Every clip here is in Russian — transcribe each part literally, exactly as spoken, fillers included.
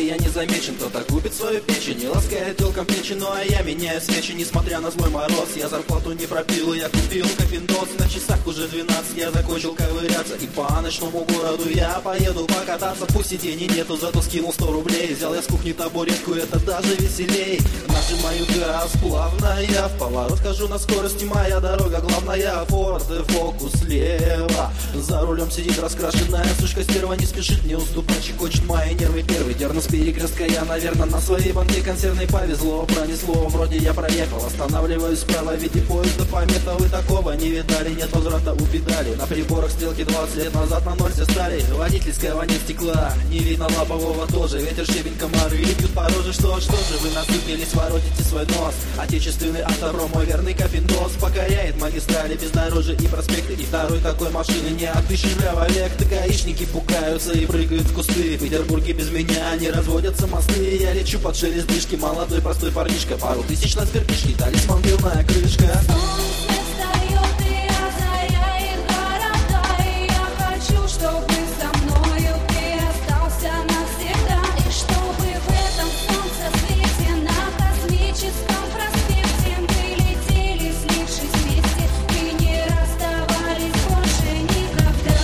и я не замечен. Кто-то купит свою печень и ласкает телком плечи. Ну а я меняю свечи, несмотря на злой мороз. Я зарплату не пропил, я купил кофендос. На часах уже двенадцать, я закончил ковыряться. И по ночному городу я поеду покататься. Пусть и денег нету, зато скинул сто рублей. Взял я с кухни табуретку, это даже веселей. Нажимаю газ, плавно я в поворот хожу на скорости, моя дорога главная. Форд Фокус слева, за рулем сидит раскрашенная сучка стерва. Не спешит мне уступать, щекочет мои нервы первый. Дерну с перекрестка я, наверное, на своей банке консервной. Повезло, пронесло, вроде я проехал. Останавливаюсь справа, виде поезда помета. Вы такого не видали, нет возврата у педали. На приборах стрелки двадцать лет назад на ноль все стали. Водительского нет стекла, не видно лобового тоже. Ветер, щебень, комары и бьют по роже. Что, что же вы насыпились, воротите свой нос? Отечественный автопром, мой верный кофендос. Покоряет магистрали, бездорожье и проспекты. И второй такой машины не отыщешь век. Так гаишники пугаются и прыгают в кусты. В Петербурге без меня не разводятся мосты. Я лечу под шелест дышки, молодой простой парнишка. Пару тысяч на сверхишке, талисман, белая крышка. Солнце встает и озаряет города, и я хочу, чтобы со мною ты остался навсегда. И чтобы в этом солнце свете на космическом проспекте мы летели, слившись вместе, и не расставались больше никогда.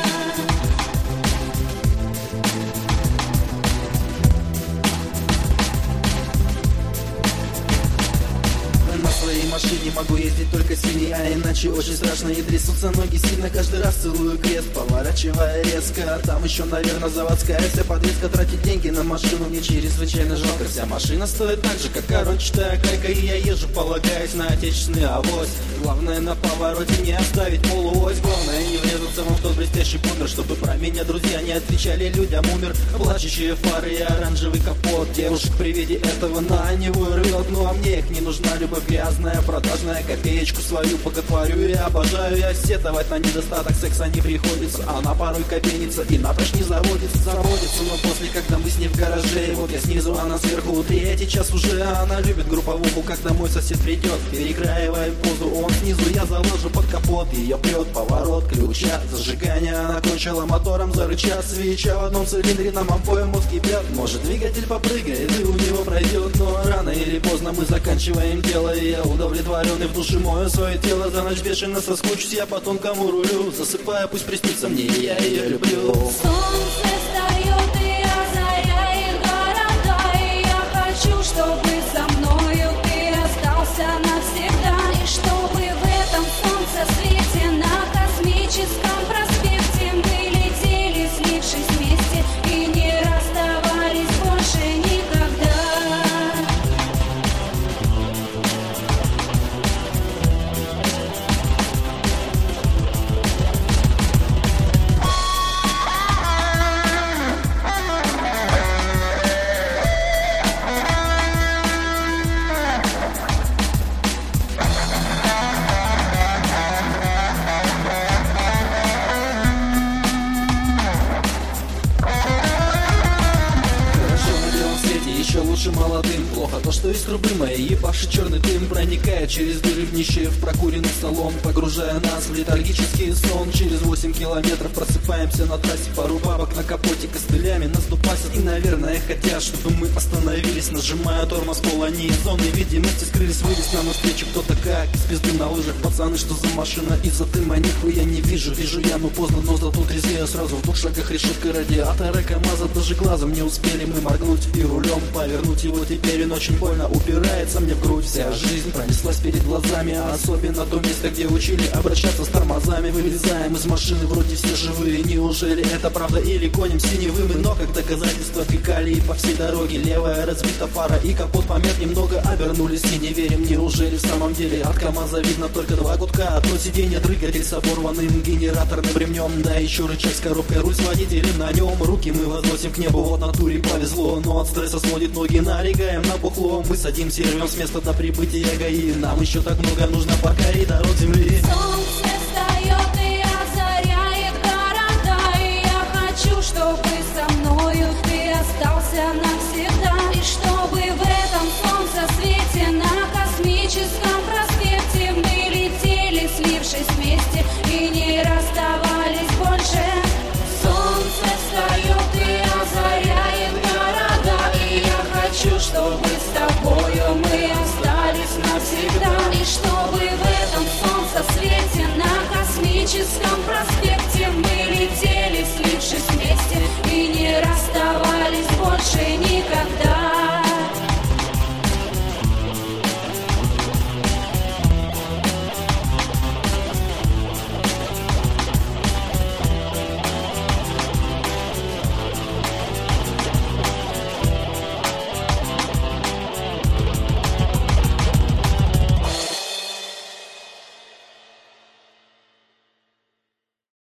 На своей машине могу ездить только синий, а иначе очень страшно и трясутся ноги сильно. Каждый раз целую крест, поворачивая резко. Там еще, наверное, заводская вся подвеска. Тратить деньги на машину мне чрезвычайно жалко. Вся машина стоит так же, как корончатая кайка. И я езжу, полагаясь на отечественный авось. Главное на повороте не оставить полуось. Главное не врезаться в тот блестящий бумер, чтобы про меня друзья не отвечали людям умер. Плачущие фары и оранжевый капот. Девушек при виде этого на него рвет. Ну а мне их не нужна любовь грязная, продажная. Копеечку свою боготворю и обожаю я сетовать на недостаток секса не приходится. Она порой копенится и напрочь не заводится. Заводится, но после, когда мы с ней в гараже. Вот я снизу, она сверху, третий час уже. Она любит групповуху, когда мой сосед придет. Перекраиваем позу, он снизу, я заложу под капот. Ее прет поворот ключа, зажигание. Она кончила мотором, зарыча. Свеча в одном цилиндре, нам обоим мозг ебет. Может, двигатель попрыгает и у него пройдет. Но рано или поздно мы заканчиваем дело. И я удовлетворенный в душе мою свое тело. За ночь бешено соскучусь я по тонкому рулю. Засыпая, пусть приснится мне, и я ее люблю. Солнце встает и озаряет города, и я хочу, чтобы со мною ты остался навсегда. И чтобы в этом солнце свете на космическом проспекте мы летели, слившись вместе, и не расставались больше никогда. Еще лучше молодым. Плохо то, что из трубы моей ебаши черный дым проникает через дыры в нище в прокуренный столом, погружая нас в летаргический сон. Через восемь километров просыпаемся на трассе. Пару бабок на капоте костылями нас дупасят. И, наверное, хотят, чтобы мы остановились. Нажимая тормоз, пол они из зоны видимости скрылись. Вылез нам навстречу кто-то как из пизды на лыжах. Пацаны, что за машина? Из-за дыма нихуя не вижу. Вижу я, но поздно, но зато трезвею сразу. В двух шагах решетка радиатора КамАЗа. Даже глазом не успели мы моргнуть и рулем повернуть его. Теперь он очень больно упирается мне в грудь. Вся жизнь пронеслась перед глазами, а особенно то место, где учили обращаться с тормозами. Вылезаем из машины, вроде все живые. Неужели это правда или гоним синевыми? Но как доказательство фекалии по всей дороге. Левая разбита фара и капот помят немного. Обернулись и не верим, неужели в самом деле от КамАЗа видно только два гудка. Одно сиденье, двигатель с оборванным генераторным ремнем. Да еще рычаг с коробкой, руль с водителем на нем. Руки мы возносим к небу, вот натуре повезло. Но от стресса сводит ноги, налегаем на бухло. Мы садимся и рвем с места до прибытия ГАИ. Нам еще так много нужно покорить дорог земли. Солнце встает и озаряет города, и я хочу, чтобы со мною ты остался на